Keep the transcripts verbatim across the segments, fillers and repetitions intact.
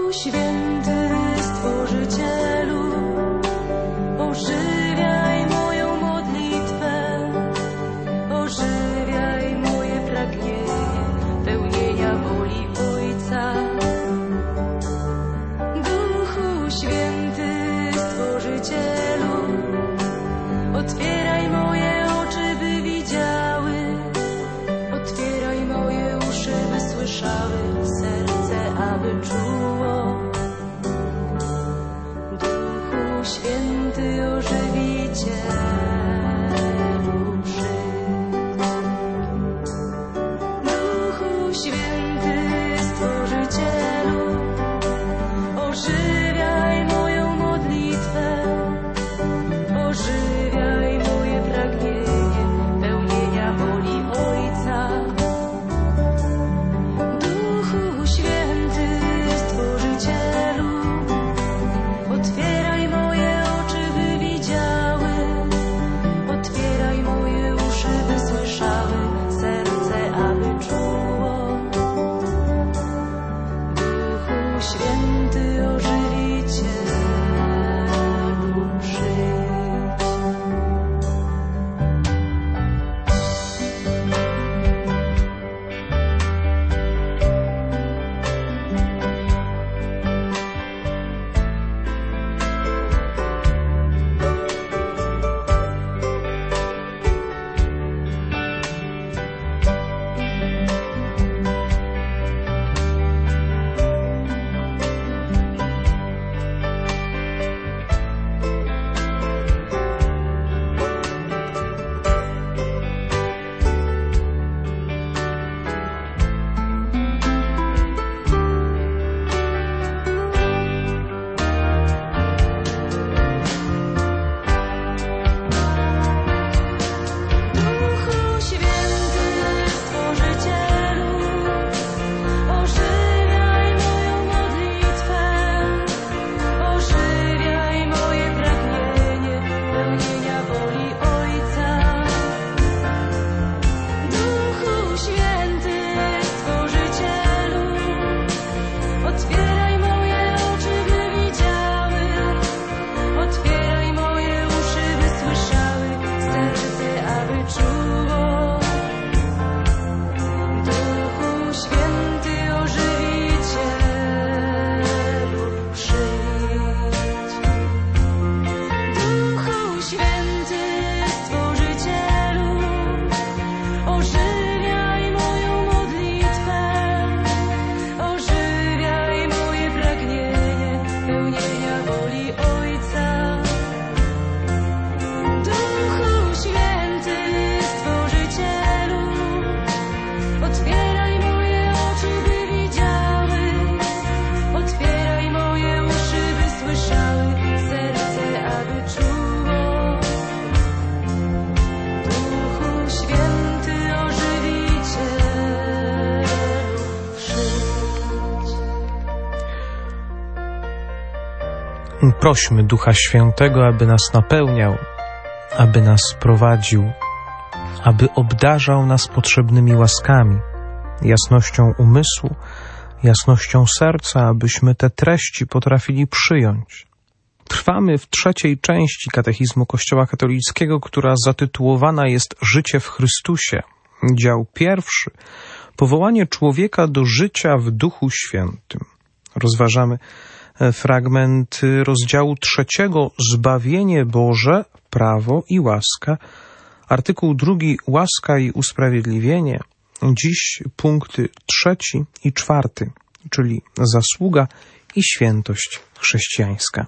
Prośmy Ducha Świętego, aby nas napełniał, aby nas prowadził, aby obdarzał nas potrzebnymi łaskami, jasnością umysłu, jasnością serca, abyśmy te treści potrafili przyjąć. Trwamy w trzeciej części Katechizmu Kościoła Katolickiego, która zatytułowana jest Życie w Chrystusie. Dział pierwszy. Powołanie człowieka do życia w Duchu Świętym. Rozważamy fragment rozdziału trzeciego. Zbawienie Boże, prawo i łaska. Artykuł drugi. Łaska i usprawiedliwienie. Dziś punkty trzeci i czwarty, czyli zasługa i świętość chrześcijańska.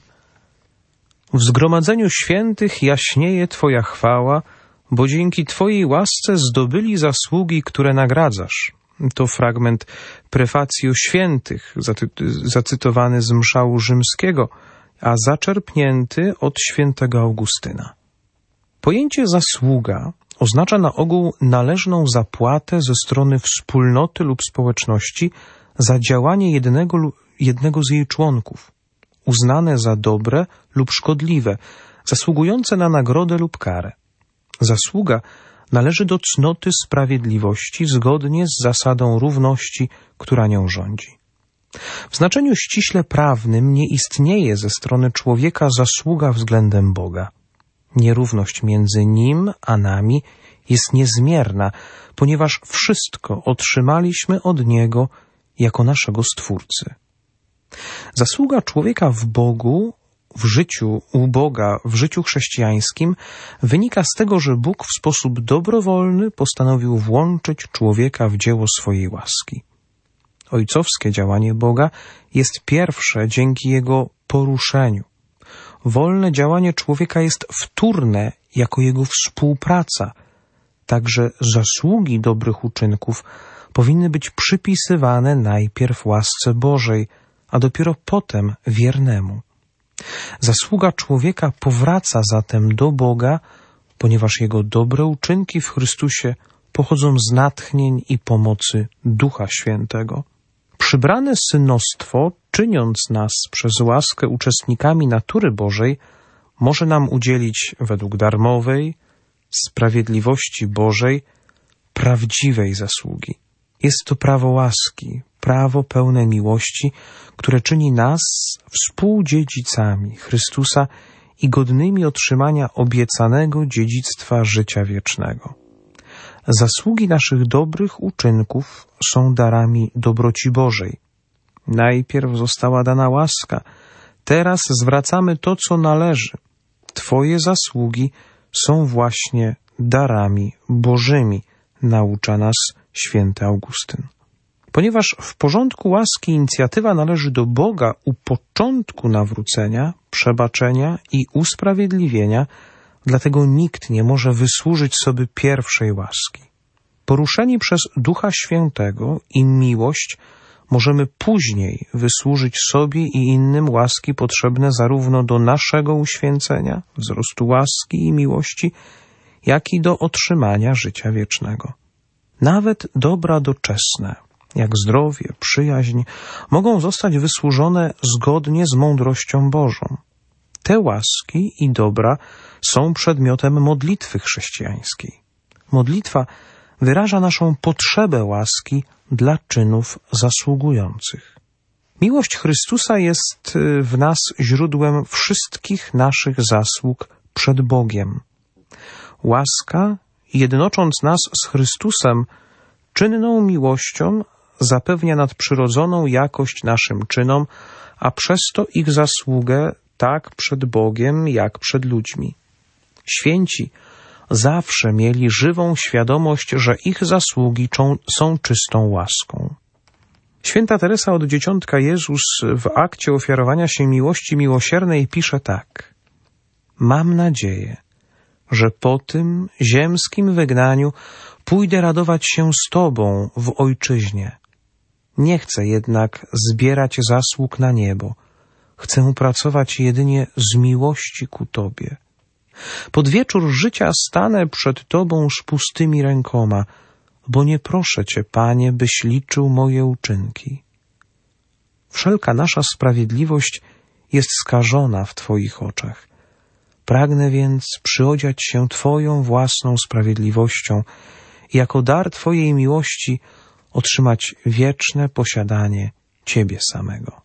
W zgromadzeniu świętych jaśnieje Twoja chwała, bo dzięki Twojej łasce zdobyli zasługi, które nagradzasz. To fragment prefacji o świętych, zaty- zacytowany z mszału rzymskiego, a zaczerpnięty od świętego Augustyna. Pojęcie zasługa oznacza na ogół należną zapłatę ze strony wspólnoty lub społeczności za działanie jednego, jednego z jej członków, uznane za dobre lub szkodliwe, zasługujące na nagrodę lub karę. Zasługa należy do cnoty sprawiedliwości zgodnie z zasadą równości, która nią rządzi. W znaczeniu ściśle prawnym nie istnieje ze strony człowieka zasługa względem Boga. Nierówność między Nim a nami jest niezmierna, ponieważ wszystko otrzymaliśmy od Niego jako naszego Stwórcy. Zasługa człowieka w Bogu, w życiu u Boga, w życiu chrześcijańskim wynika z tego, że Bóg w sposób dobrowolny postanowił włączyć człowieka w dzieło swojej łaski. Ojcowskie działanie Boga jest pierwsze dzięki Jego poruszeniu. Wolne działanie człowieka jest wtórne jako jego współpraca. Także zasługi dobrych uczynków powinny być przypisywane najpierw łasce Bożej, a dopiero potem wiernemu. Zasługa człowieka powraca zatem do Boga, ponieważ jego dobre uczynki w Chrystusie pochodzą z natchnień i pomocy Ducha Świętego. Przybrane synostwo, czyniąc nas przez łaskę uczestnikami natury Bożej, może nam udzielić według darmowej, sprawiedliwości Bożej, prawdziwej zasługi. Jest to prawo łaski, prawo pełne miłości, które czyni nas współdziedzicami Chrystusa i godnymi otrzymania obiecanego dziedzictwa życia wiecznego. Zasługi naszych dobrych uczynków są darami dobroci Bożej. Najpierw została dana łaska, teraz zwracamy to, co należy. Twoje zasługi są właśnie darami Bożymi, naucza nas święty Augustyn. Ponieważ w porządku łaski inicjatywa należy do Boga u początku nawrócenia, przebaczenia i usprawiedliwienia, dlatego nikt nie może wysłużyć sobie pierwszej łaski. Poruszeni przez Ducha Świętego i miłość możemy później wysłużyć sobie i innym łaski potrzebne zarówno do naszego uświęcenia, wzrostu łaski i miłości, jak i do otrzymania życia wiecznego. Nawet dobra doczesne, jak zdrowie, przyjaźń, mogą zostać wysłużone zgodnie z mądrością Bożą. Te łaski i dobra są przedmiotem modlitwy chrześcijańskiej. Modlitwa wyraża naszą potrzebę łaski dla czynów zasługujących. Miłość Chrystusa jest w nas źródłem wszystkich naszych zasług przed Bogiem. Łaska, jednocząc nas z Chrystusem, czynną miłością zapewnia nadprzyrodzoną jakość naszym czynom, a przez to ich zasługę tak przed Bogiem, jak przed ludźmi. Święci zawsze mieli żywą świadomość, że ich zasługi są czystą łaską. Święta Teresa od Dzieciątka Jezus w akcie ofiarowania się miłości miłosiernej pisze tak: Mam nadzieję, że po tym ziemskim wygnaniu pójdę radować się z Tobą w Ojczyźnie. Nie chcę jednak zbierać zasług na niebo. Chcę pracować jedynie z miłości ku Tobie. Pod wieczór życia stanę przed Tobą z pustymi rękoma, bo nie proszę Cię, Panie, byś liczył moje uczynki. Wszelka nasza sprawiedliwość jest skażona w Twoich oczach. Pragnę więc przyodziać się Twoją własną sprawiedliwością i jako dar Twojej miłości otrzymać wieczne posiadanie Ciebie samego.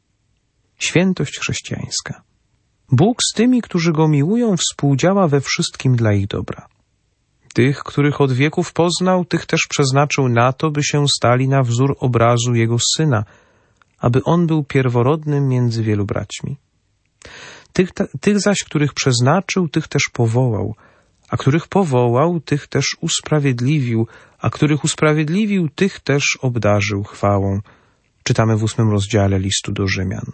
Świętość chrześcijańska. Bóg z tymi, którzy Go miłują, współdziała we wszystkim dla ich dobra. Tych, których od wieków poznał, tych też przeznaczył na to, by się stali na wzór obrazu Jego Syna, aby On był pierworodnym między wielu braćmi. Tych, tych zaś, których przeznaczył, tych też powołał, a których powołał, tych też usprawiedliwił, a których usprawiedliwił, tych też obdarzył chwałą. Czytamy w ósmym rozdziale listu do Rzymian.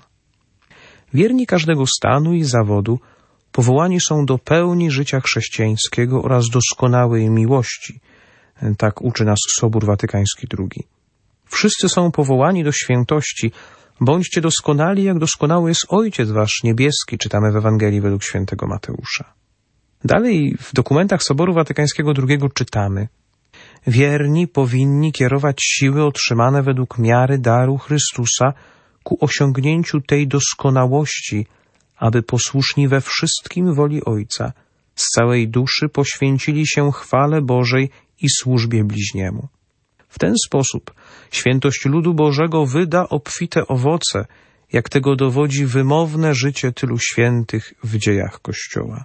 Wierni każdego stanu i zawodu powołani są do pełni życia chrześcijańskiego oraz doskonałej miłości. Tak uczy nas Sobór Watykański drugi. Wszyscy są powołani do świętości. Bądźcie doskonali, jak doskonały jest Ojciec Wasz niebieski, czytamy w Ewangelii według świętego Mateusza. Dalej w dokumentach Soboru Watykańskiego drugiego czytamy: Wierni powinni kierować siły otrzymane według miary daru Chrystusa ku osiągnięciu tej doskonałości, aby posłuszni we wszystkim woli Ojca, z całej duszy poświęcili się chwale Bożej i służbie bliźniemu. W ten sposób świętość ludu Bożego wyda obfite owoce, jak tego dowodzi wymowne życie tylu świętych w dziejach Kościoła.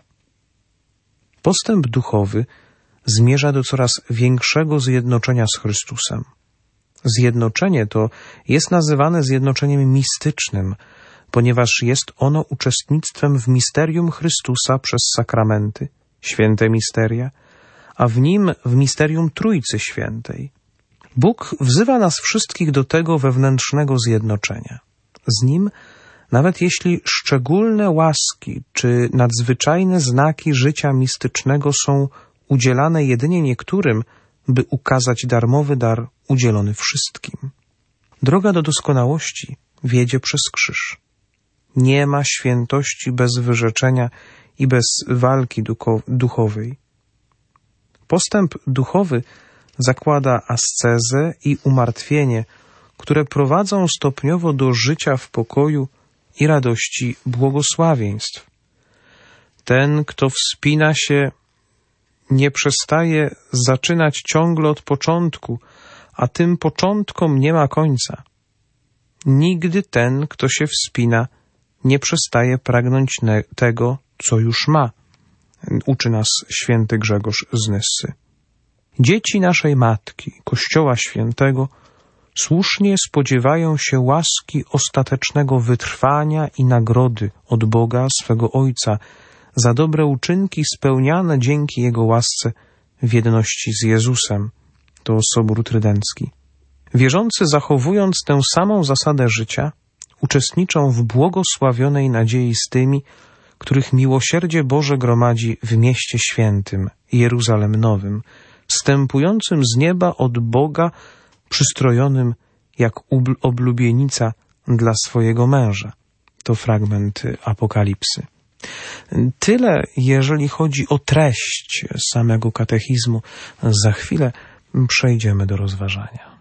Postęp duchowy zmierza do coraz większego zjednoczenia z Chrystusem. Zjednoczenie to jest nazywane zjednoczeniem mistycznym, ponieważ jest ono uczestnictwem w misterium Chrystusa przez sakramenty, święte misteria, a w nim w misterium Trójcy Świętej. Bóg wzywa nas wszystkich do tego wewnętrznego zjednoczenia. Z Nim, nawet jeśli szczególne łaski czy nadzwyczajne znaki życia mistycznego są udzielane jedynie niektórym, by ukazać darmowy dar udzielony wszystkim. Droga do doskonałości wiedzie przez krzyż. Nie ma świętości bez wyrzeczenia i bez walki duchowej. Postęp duchowy zakłada ascezę i umartwienie, które prowadzą stopniowo do życia w pokoju i radości błogosławieństw. Ten, kto wspina się, nie przestaje zaczynać ciągle od początku, a tym początkom nie ma końca. Nigdy ten, kto się wspina, nie przestaje pragnąć tego, co już ma, uczy nas święty Grzegorz z Nyssy. Dzieci naszej Matki, Kościoła Świętego, słusznie spodziewają się łaski ostatecznego wytrwania i nagrody od Boga, swego Ojca, za dobre uczynki spełniane dzięki Jego łasce w jedności z Jezusem. To Sobór Trydencki. Wierzący, zachowując tę samą zasadę życia, uczestniczą w błogosławionej nadziei z tymi, których miłosierdzie Boże gromadzi w mieście świętym, Jeruzalem Nowym, wstępującym z nieba od Boga, przystrojonym jak oblubienica dla swojego męża. To fragment Apokalipsy. Tyle, jeżeli chodzi o treść samego katechizmu. Za chwilę przejdziemy do rozważania.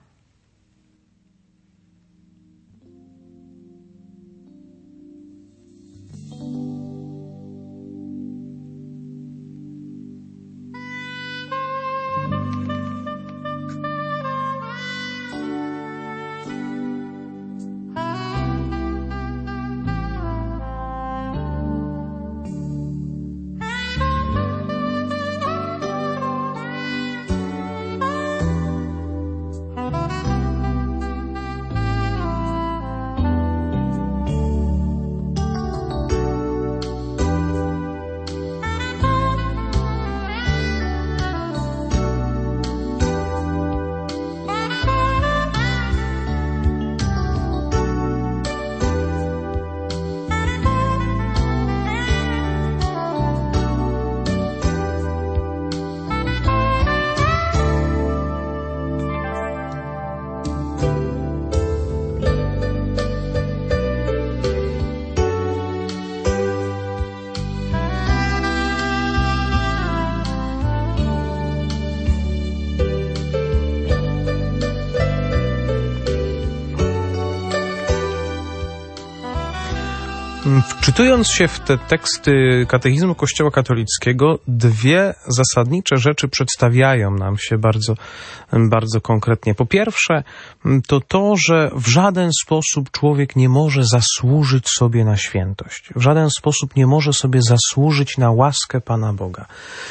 Wczytując się w te teksty katechizmu Kościoła katolickiego, dwie zasadnicze rzeczy przedstawiają nam się bardzo, bardzo konkretnie. Po pierwsze, to to, że w żaden sposób człowiek nie może zasłużyć sobie na świętość. W żaden sposób nie może sobie zasłużyć na łaskę Pana Boga.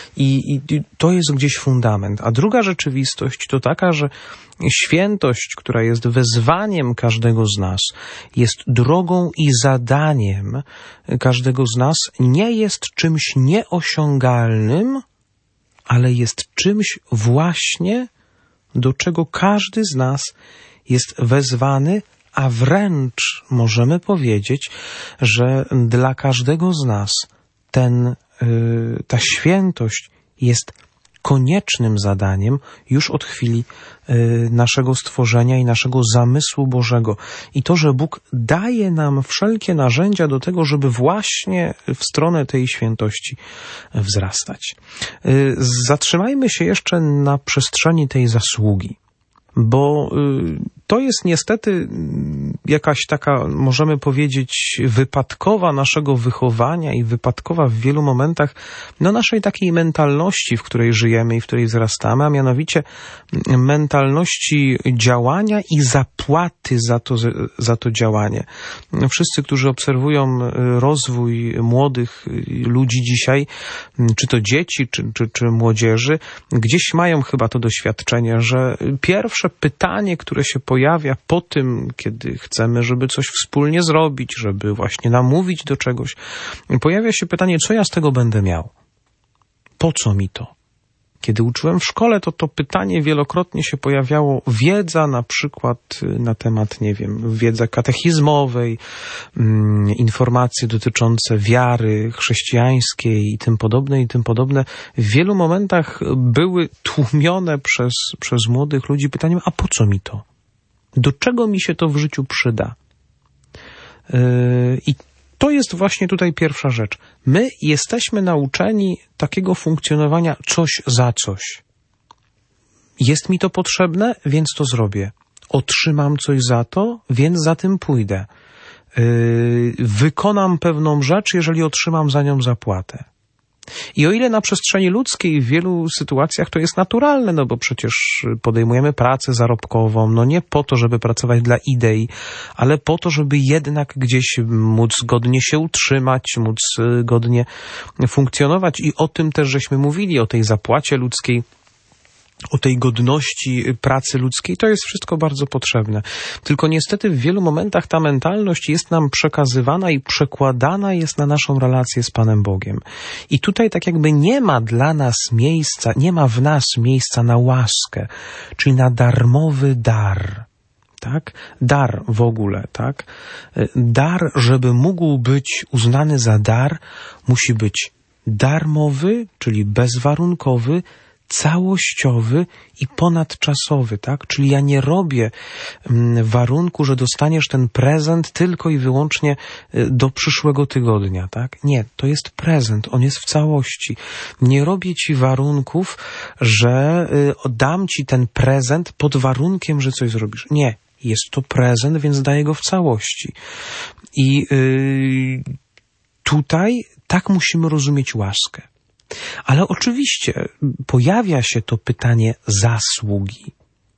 I, i to jest gdzieś fundament. A druga rzeczywistość to taka, że świętość, która jest wezwaniem każdego z nas, jest drogą i zadaniem każdego z nas, nie jest czymś nieosiągalnym, ale jest czymś właśnie, do czego każdy z nas jest wezwany, a wręcz możemy powiedzieć, że dla każdego z nas ten, yy, ta świętość jest koniecznym zadaniem już od chwili y, naszego stworzenia i naszego zamysłu Bożego. I to, że Bóg daje nam wszelkie narzędzia do tego, żeby właśnie w stronę tej świętości wzrastać. Y, zatrzymajmy się jeszcze na przestrzeni tej zasługi, bo y, to jest niestety jakaś taka, możemy powiedzieć, wypadkowa naszego wychowania i wypadkowa w wielu momentach no naszej takiej mentalności, w której żyjemy i w której wzrastamy, a mianowicie mentalności działania i zapłaty za to, za to działanie. Wszyscy, którzy obserwują rozwój młodych ludzi dzisiaj, czy to dzieci, czy, czy, czy młodzieży, gdzieś mają chyba to doświadczenie, że pierwsze pytanie, które się pojawia po tym, kiedy chcemy, żeby coś wspólnie zrobić, żeby właśnie namówić do czegoś, pojawia się pytanie, co ja z tego będę miał? Po co mi to? Kiedy uczyłem w szkole, to to pytanie wielokrotnie się pojawiało. Wiedza na przykład na temat, nie wiem, wiedzy katechizmowej, mm, informacje dotyczące wiary chrześcijańskiej i tym podobne, i tym podobne. W wielu momentach były tłumione przez, przez młodych ludzi pytaniem, a po co mi to? Do czego mi się to w życiu przyda? Yy, I to jest właśnie tutaj pierwsza rzecz. My jesteśmy nauczeni takiego funkcjonowania coś za coś. Jest mi to potrzebne, więc to zrobię. Otrzymam coś za to, więc za tym pójdę. Yy, wykonam pewną rzecz, jeżeli otrzymam za nią zapłatę. I o ile na przestrzeni ludzkiej w wielu sytuacjach to jest naturalne, no bo przecież podejmujemy pracę zarobkową, no nie po to, żeby pracować dla idei, ale po to, żeby jednak gdzieś móc godnie się utrzymać, móc godnie funkcjonować i o tym też żeśmy mówili, o tej zapłacie ludzkiej, o tej godności pracy ludzkiej, to jest wszystko bardzo potrzebne. Tylko niestety w wielu momentach ta mentalność jest nam przekazywana i przekładana jest na naszą relację z Panem Bogiem. I tutaj tak jakby nie ma dla nas miejsca, nie ma w nas miejsca na łaskę, czyli na darmowy dar. Tak? Dar w ogóle, tak? Dar, żeby mógł być uznany za dar, musi być darmowy, czyli bezwarunkowy, całościowy i ponadczasowy, tak? Czyli ja nie robię warunku, że dostaniesz ten prezent tylko i wyłącznie do przyszłego tygodnia, tak? Nie, to jest prezent, on jest w całości. Nie robię ci warunków, że dam ci ten prezent pod warunkiem, że coś zrobisz. Nie, jest to prezent, więc daję go w całości. I yy, tutaj tak musimy rozumieć łaskę. Ale oczywiście pojawia się to pytanie zasługi.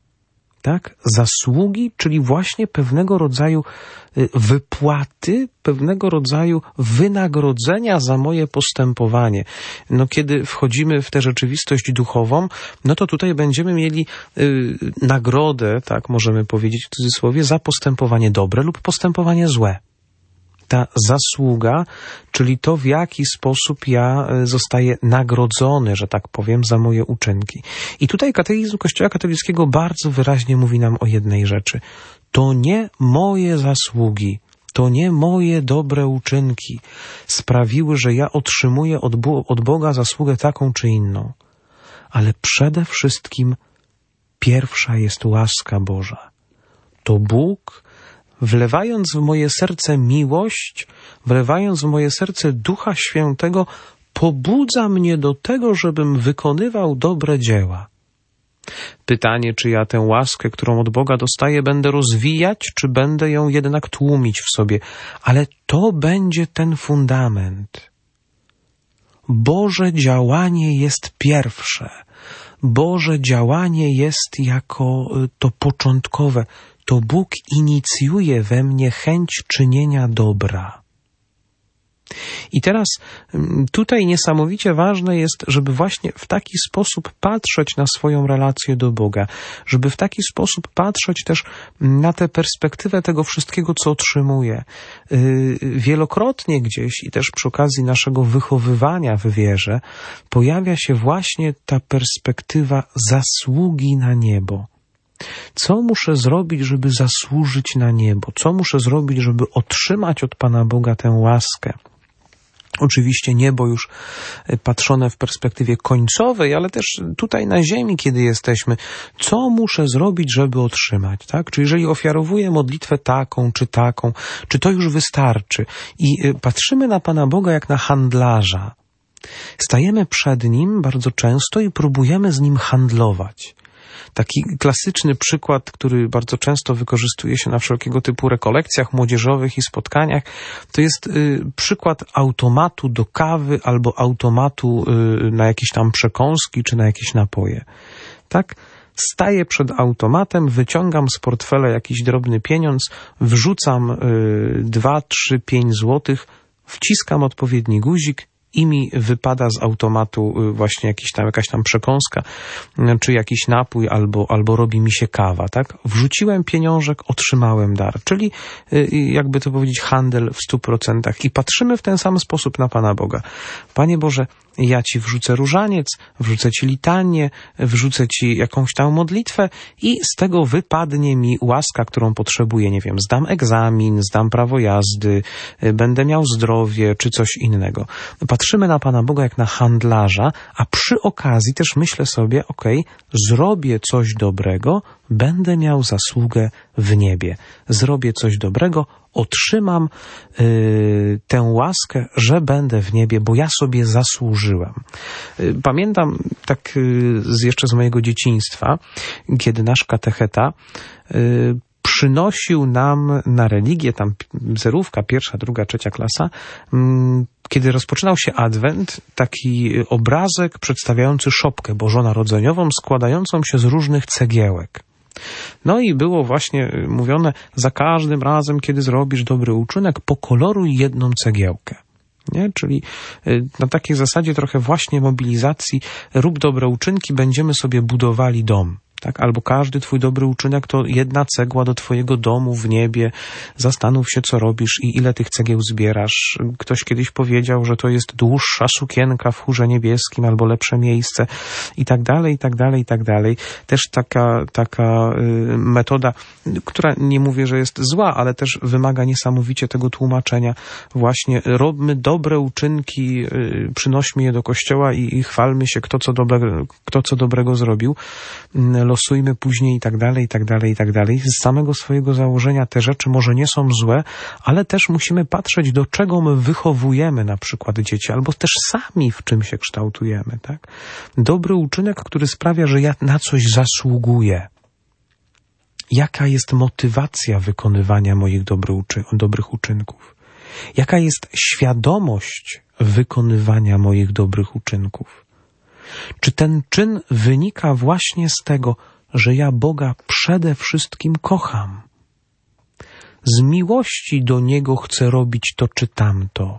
Tak? Zasługi, czyli właśnie pewnego rodzaju wypłaty, pewnego rodzaju wynagrodzenia za moje postępowanie. No kiedy wchodzimy w tę rzeczywistość duchową, no to tutaj będziemy mieli y, nagrodę, tak możemy powiedzieć w cudzysłowie, za postępowanie dobre lub postępowanie złe. Ta zasługa, czyli to, w jaki sposób ja zostaję nagrodzony, że tak powiem, za moje uczynki. I tutaj katechizm Kościoła katolickiego bardzo wyraźnie mówi nam o jednej rzeczy. To nie moje zasługi, to nie moje dobre uczynki sprawiły, że ja otrzymuję od, Bo- od Boga zasługę taką czy inną. Ale przede wszystkim pierwsza jest łaska Boża. To Bóg, wlewając w moje serce miłość, wlewając w moje serce Ducha Świętego, pobudza mnie do tego, żebym wykonywał dobre dzieła. Pytanie, czy ja tę łaskę, którą od Boga dostaję, będę rozwijać, czy będę ją jednak tłumić w sobie. Ale to będzie ten fundament. Boże działanie jest pierwsze. Boże działanie jest jako to początkowe. To Bóg inicjuje we mnie chęć czynienia dobra. I teraz tutaj niesamowicie ważne jest, żeby właśnie w taki sposób patrzeć na swoją relację do Boga, żeby w taki sposób patrzeć też na tę perspektywę tego wszystkiego, co otrzymuję. Wielokrotnie gdzieś i też przy okazji naszego wychowywania w wierze pojawia się właśnie ta perspektywa zasługi na niebo. Co muszę zrobić, żeby zasłużyć na niebo? Co muszę zrobić, żeby otrzymać od Pana Boga tę łaskę? Oczywiście niebo już patrzone w perspektywie końcowej, ale też tutaj na ziemi, kiedy jesteśmy. Co muszę zrobić, żeby otrzymać? Tak? Czy jeżeli ofiarowuję modlitwę taką czy taką, czy to już wystarczy? I patrzymy na Pana Boga jak na handlarza. Stajemy przed Nim bardzo często i próbujemy z Nim handlować. Taki klasyczny przykład, który bardzo często wykorzystuje się na wszelkiego typu rekolekcjach młodzieżowych i spotkaniach, to jest y, przykład automatu do kawy albo automatu y, na jakieś tam przekąski czy na jakieś napoje. Tak? Staję przed automatem, wyciągam z portfela jakiś drobny pieniądz, wrzucam y, dwa, trzy, pięć złotych, wciskam odpowiedni guzik i mi wypada z automatu właśnie jakiś tam, jakaś tam przekąska, czy jakiś napój, albo, albo robi mi się kawa, tak? Wrzuciłem pieniążek, otrzymałem dar, czyli jakby to powiedzieć handel w stu procentach. I patrzymy w ten sam sposób na Pana Boga. Panie Boże, ja Ci wrzucę różaniec, wrzucę Ci litanię, wrzucę Ci jakąś tam modlitwę i z tego wypadnie mi łaska, którą potrzebuję. Nie wiem, zdam egzamin, zdam prawo jazdy, będę miał zdrowie, czy coś innego. Patrzymy na Pana Boga jak na handlarza, a przy okazji też myślę sobie, okej, okay, zrobię coś dobrego, będę miał zasługę w niebie. Zrobię coś dobrego, otrzymam y, tę łaskę, że będę w niebie, bo ja sobie zasłużyłem. Y, pamiętam tak y, z, jeszcze z mojego dzieciństwa, kiedy nasz katecheta y, przynosił nam na religię, tam zerówka, pierwsza, druga, trzecia klasa, y, kiedy rozpoczynał się Adwent, taki obrazek przedstawiający szopkę bożonarodzeniową składającą się z różnych cegiełek. No i było właśnie mówione, za każdym razem, kiedy zrobisz dobry uczynek, pokoloruj jedną cegiełkę. Nie? Czyli na takiej zasadzie trochę właśnie mobilizacji, rób dobre uczynki, będziemy sobie budowali dom. Tak? Albo każdy twój dobry uczynek to jedna cegła do twojego domu w niebie. Zastanów się, co robisz i ile tych cegieł zbierasz. Ktoś kiedyś powiedział, że to jest dłuższa sukienka w chórze niebieskim albo lepsze miejsce i tak dalej, i tak dalej, i tak dalej. Też taka, taka y, metoda, która nie mówię, że jest zła, ale też wymaga niesamowicie tego tłumaczenia. Właśnie robmy dobre uczynki, y, przynośmy je do kościoła i, i chwalmy się, kto co, dobre, kto co dobrego zrobił. Losujmy później i tak dalej, i tak dalej, i tak dalej. Z samego swojego założenia te rzeczy może nie są złe, ale też musimy patrzeć, do czego my wychowujemy na przykład dzieci, albo też sami w czym się kształtujemy, tak? Dobry uczynek, który sprawia, że ja na coś zasługuję. Jaka jest motywacja wykonywania moich dobry uczy- dobrych uczynków? Jaka jest świadomość wykonywania moich dobrych uczynków? Czy ten czyn wynika właśnie z tego, że ja Boga przede wszystkim kocham? Z miłości do Niego chcę robić to czy tamto.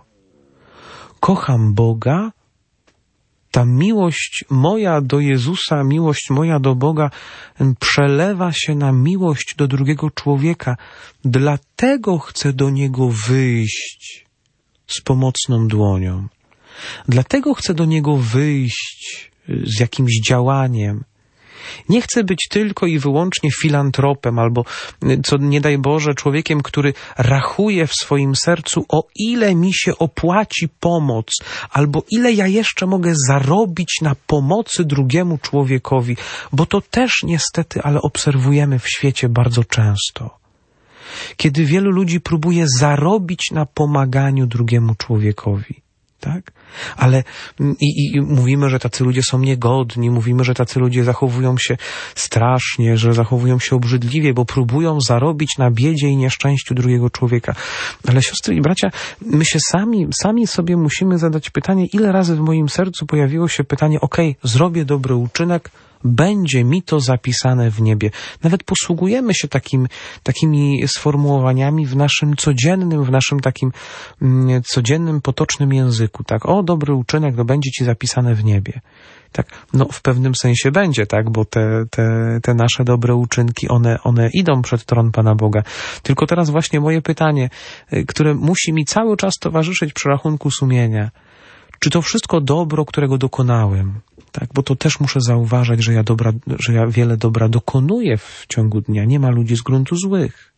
Kocham Boga, ta miłość moja do Jezusa, miłość moja do Boga przelewa się na miłość do drugiego człowieka. Dlatego chcę do Niego wyjść z pomocną dłonią. Dlatego chcę do Niego wyjść z jakimś działaniem. Nie chcę być tylko i wyłącznie filantropem albo, co nie daj Boże, człowiekiem, który rachuje w swoim sercu, o ile mi się opłaci pomoc, albo ile ja jeszcze mogę zarobić na pomocy drugiemu człowiekowi, bo to też niestety, ale obserwujemy w świecie bardzo często. Kiedy wielu ludzi próbuje zarobić na pomaganiu drugiemu człowiekowi. Tak? Ale i, i mówimy, że tacy ludzie są niegodni, mówimy, że tacy ludzie zachowują się strasznie, że zachowują się obrzydliwie, bo próbują zarobić na biedzie i nieszczęściu drugiego człowieka. Ale siostry i bracia, my się sami, sami sobie musimy zadać pytanie, ile razy w moim sercu pojawiło się pytanie, okej, okay, zrobię dobry uczynek, będzie mi to zapisane w niebie. Nawet posługujemy się takim, takimi sformułowaniami w naszym codziennym, w naszym takim mm, codziennym, potocznym języku. Tak, o, dobry uczynek, to będzie ci zapisane w niebie. Tak, no w pewnym sensie będzie, tak, bo te, te, te nasze dobre uczynki, one, one idą przed tron Pana Boga. Tylko teraz właśnie moje pytanie, które musi mi cały czas towarzyszyć przy rachunku sumienia. Czy to wszystko dobro, którego dokonałem, tak, bo to też muszę zauważać, że ja, dobra, że ja wiele dobra dokonuję w ciągu dnia. Nie ma ludzi z gruntu złych.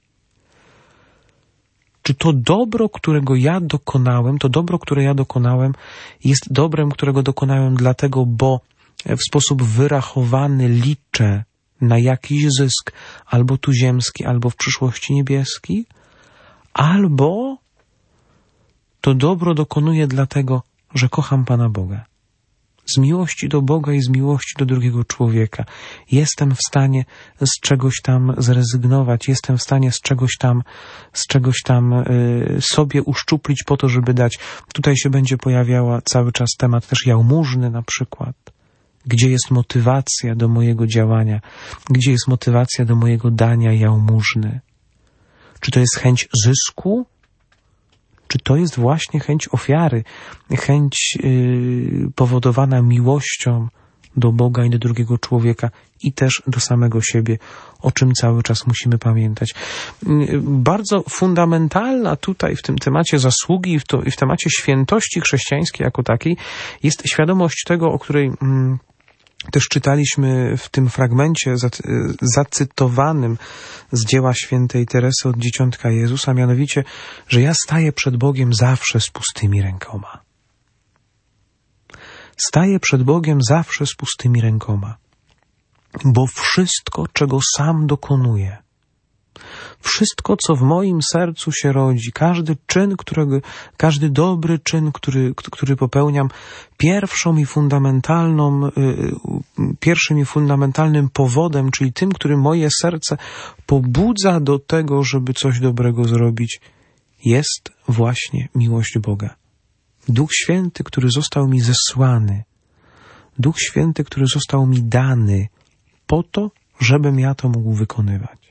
Czy to dobro, którego ja dokonałem, to dobro, które ja dokonałem, jest dobrem, którego dokonałem dlatego, bo w sposób wyrachowany liczę na jakiś zysk, albo tu ziemski, albo w przyszłości niebieski, albo to dobro dokonuję dlatego, że kocham Pana Boga. z miłości do Boga i z miłości do drugiego człowieka. Jestem w stanie z czegoś tam zrezygnować, jestem w stanie z czegoś tam, z czegoś tam y, sobie uszczuplić po to, żeby dać. Tutaj się będzie pojawiała cały czas temat też jałmużny na przykład. Gdzie jest motywacja do mojego działania? Gdzie jest motywacja do mojego dania jałmużny? Czy to jest chęć zysku? Czy to jest właśnie chęć ofiary? Chęć yy, powodowana miłością do Boga i do drugiego człowieka i też do samego siebie, o czym cały czas musimy pamiętać. Yy, bardzo fundamentalna tutaj w tym temacie zasługi i w, to, i w temacie świętości chrześcijańskiej jako takiej jest świadomość tego, o której... Yy, Też czytaliśmy w tym fragmencie zacytowanym z dzieła świętej Teresy od Dzieciątka Jezusa, mianowicie, że ja staję przed Bogiem zawsze z pustymi rękoma. Staję przed Bogiem zawsze z pustymi rękoma, bo wszystko, czego sam dokonuję, wszystko, co w moim sercu się rodzi, każdy czyn, którego, każdy dobry czyn, który, który popełniam, pierwszą i fundamentalną, yy, pierwszym i fundamentalnym powodem, czyli tym, który moje serce pobudza do tego, żeby coś dobrego zrobić, jest właśnie miłość Boga. Duch Święty, który został mi zesłany, Duch Święty, który został mi dany po to, żebym ja to mógł wykonywać.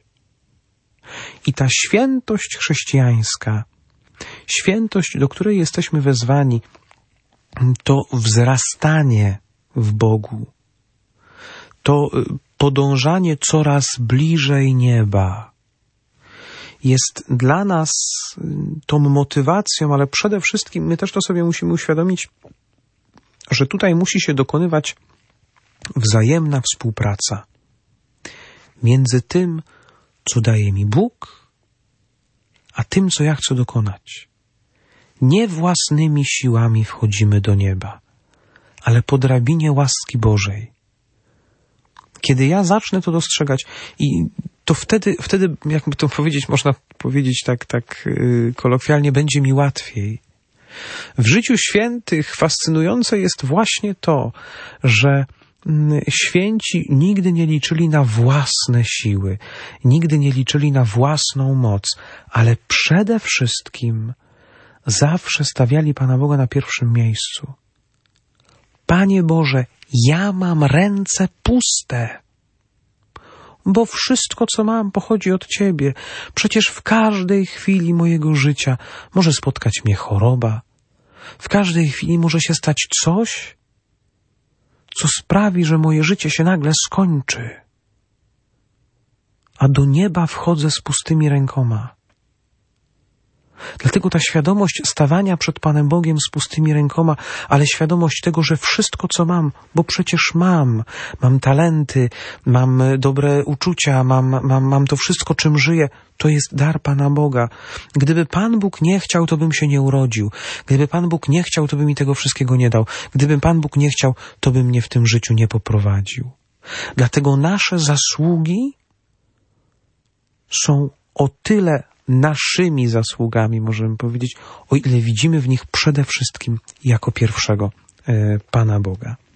I ta świętość chrześcijańska, świętość, do której jesteśmy wezwani, to wzrastanie w Bogu, to podążanie coraz bliżej nieba. Jest dla nas tą motywacją, ale przede wszystkim my też to sobie musimy uświadomić, że tutaj musi się dokonywać wzajemna współpraca między tym, co daje mi Bóg, a tym, co ja chcę dokonać. Nie własnymi siłami wchodzimy do nieba, ale po drabinie łaski Bożej. Kiedy ja zacznę to dostrzegać i to wtedy, wtedy jakby to powiedzieć, można powiedzieć tak, tak yy, kolokwialnie, będzie mi łatwiej. W życiu świętych fascynujące jest właśnie to, że święci nigdy nie liczyli na własne siły, nigdy nie liczyli na własną moc, ale przede wszystkim zawsze stawiali Pana Boga na pierwszym miejscu. Panie Boże, ja mam ręce puste, bo wszystko, co mam, pochodzi od Ciebie. Przecież w każdej chwili mojego życia może spotkać mnie choroba, w każdej chwili może się stać coś, co sprawi, że moje życie się nagle skończy, a do nieba wchodzę z pustymi rękoma. Dlatego ta świadomość stawania przed Panem Bogiem z pustymi rękoma, ale świadomość tego, że wszystko, co mam, bo przecież mam, mam talenty, mam dobre uczucia, mam, mam, mam to wszystko, czym żyję, to jest dar Pana Boga. Gdyby Pan Bóg nie chciał, to bym się nie urodził. Gdyby Pan Bóg nie chciał, to by mi tego wszystkiego nie dał. Gdyby Pan Bóg nie chciał, to by mnie w tym życiu nie poprowadził. Dlatego nasze zasługi są o tyle naszymi zasługami, możemy powiedzieć, o ile widzimy w nich przede wszystkim jako pierwszego e, Pana Boga.